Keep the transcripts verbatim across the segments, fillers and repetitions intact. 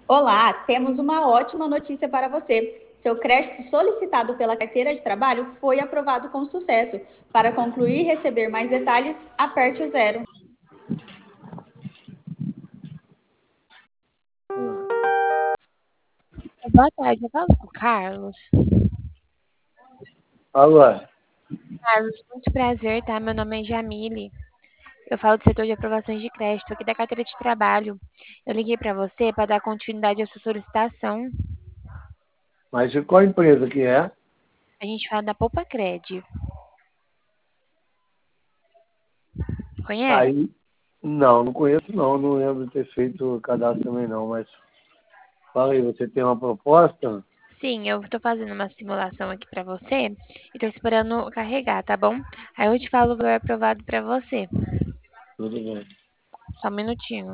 Olá, temos uma ótima notícia para você. Seu crédito solicitado pela carteira de trabalho foi aprovado com sucesso. Para concluir e receber mais detalhes, aperte o zero. Boa tarde, eu falo com o Carlos. Alô? Carlos, muito prazer, tá? Meu nome é Jamile. Eu falo do setor de aprovações de crédito aqui da carteira de trabalho. Eu liguei para você para dar continuidade à sua solicitação. Mas de qual empresa que é? A gente fala da Poupa Cred. Conhece? Aí, não, não conheço não, não lembro de ter feito cadastro também não, mas fala aí, você tem uma proposta? Sim, eu tô fazendo uma simulação aqui para você e tô esperando carregar, tá bom? Aí eu te falo o valor aprovado para você. Tudo bem. Só um minutinho.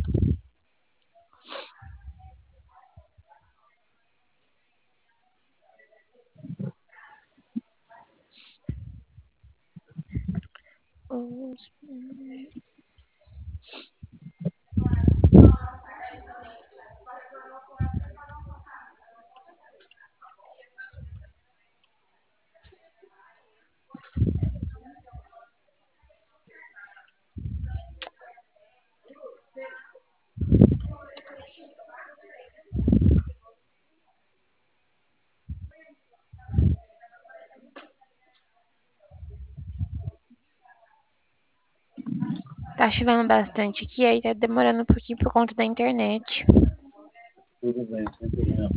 Os- Tá chovendo bastante aqui, aí tá demorando um pouquinho por conta da internet. Tudo bem, sem problema.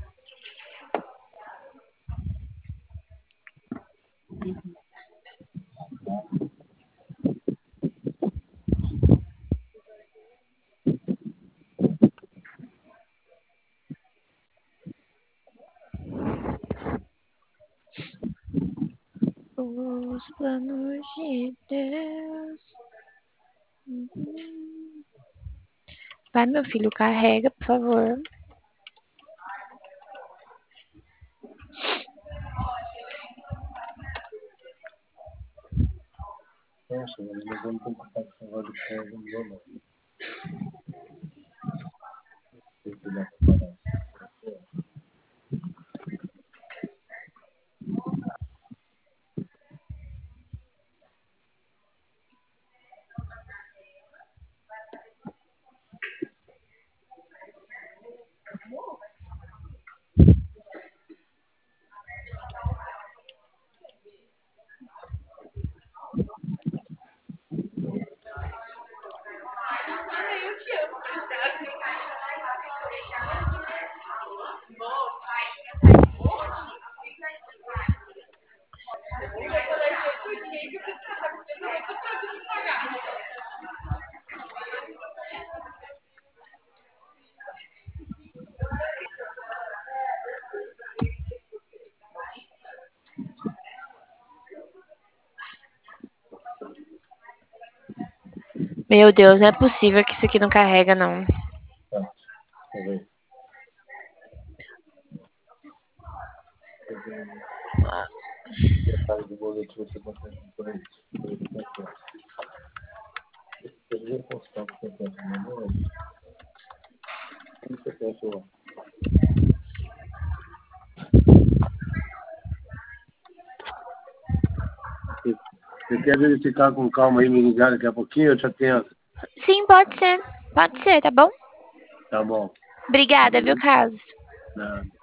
Os planos de Deus. Uhum. Vai, meu filho, carrega, por favor. Nossa, mas vamos comprar esse negócio de pé, não vou não. Tem que dar pra parar. Meu Deus, não é possível que isso aqui não carrega, não. Tá, deixa eu ver. Detalhe do boleto você consegue por aí. Por aí, por aí. Eu vou postar o que você pensa, meu amor. O que você pensa lá? Você você quer verificar com calma aí, me ligar daqui a pouquinho? Eu te atendo. Sim, pode ser. Pode ser, tá bom? Tá bom. Obrigada, viu, Carlos? Nada.